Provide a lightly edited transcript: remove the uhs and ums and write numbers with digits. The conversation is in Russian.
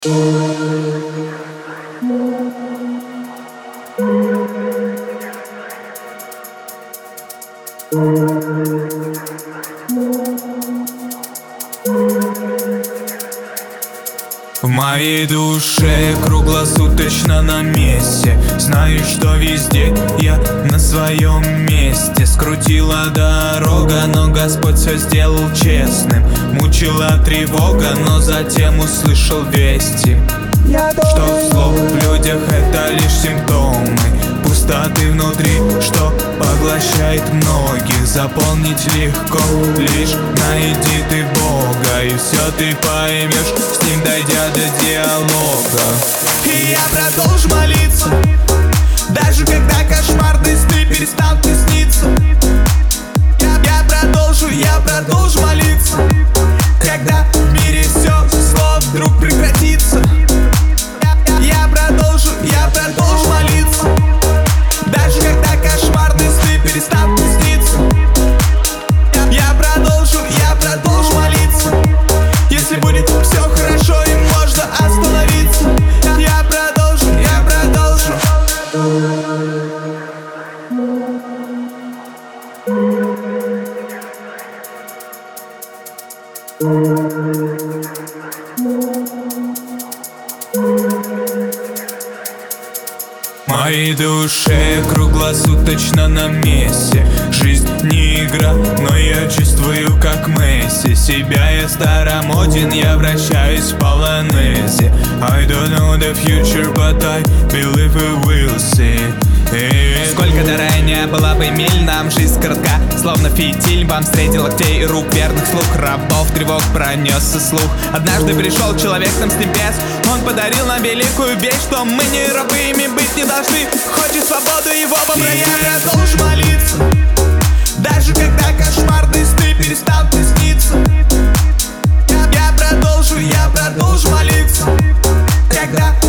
В моей душе круглосуточно на месте. Знаю, что везде я на своем месте. Скрутила дорога, но Господь все сделал честным. Мучила тревога, но затем услышал вести, что зло в людях это лишь симптомы пустоты внутри, что поглощает многих. Заполнить легко, лишь найди ты Бога, и все ты поймешь, с ним дойдя до диалога. И я продолжу молиться, даже когда кошмарные сны перестанут мне сниться. Я продолжу молиться, когда в мире все зло вдруг прекратится. Я продолжу молиться, даже когда кошмарные сны перестанут мне сниться. Я продолжу молиться, если будет все хорошо и можно остановиться. Я продолжу. В моей душе круглосуточно на месте. Жизнь не игра, но я чувствую как Месси. Себя я старомоден, я вращаюсь в полонезе. I don't know the future, but I believe we will see. Сколько до ранее была бы миль, нам жизнь коротка, словно фитиль. Вам встретил локтей рук, верных слуг, рабов тревог пронесся слух. Однажды пришел человек нам с небес, он подарил нам великую вещь, что мы не рабы, ими быть не должны. Хочет свободу, его попроси. Я продолжу молиться, даже когда кошмарные сны перестанут мне сниться. Я продолжу молиться, когда